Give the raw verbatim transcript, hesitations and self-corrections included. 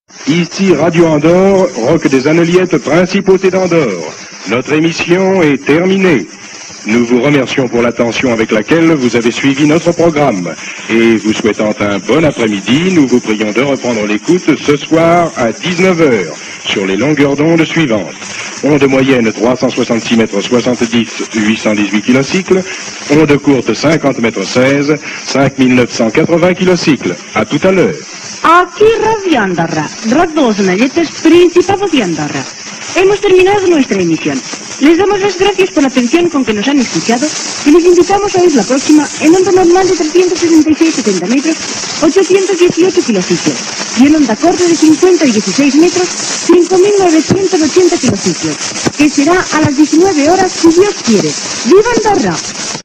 Ici Radio Andorre, rock des Anneliettes, principauté d'Andorre. Notre émission est terminée. Nous vous remercions pour l'attention avec laquelle vous avez suivi notre programme. Et vous souhaitant un bon après-midi, nous vous prions de reprendre l'écoute ce soir à dix-neuf heures sur les longueurs d'onde suivantes. Onde moyenne trois cent soixante-six mètres soixante-dix, huit cent dix-huit kilocycles. Onde courte cinquante mètres seize, cinq mille neuf cent quatre-vingts kilocycles. À tout à l'heure. Aquí Radio Andorra, Radio Anneliettes, Principado de Andorra. Hemos terminado nuestra emisión. Les damos las gracias por la atención con que nos han escuchado y les invitamos a oír la próxima en onda normal de trescientos sesenta y seis coma setenta metros, ochocientos dieciocho kilociclos, y en onda corta de cincuenta y dieciséis metros, cinco mil novecientos ochenta kilociclos, que será a las diecinueve horas si Dios quiere. ¡Viva Andorra!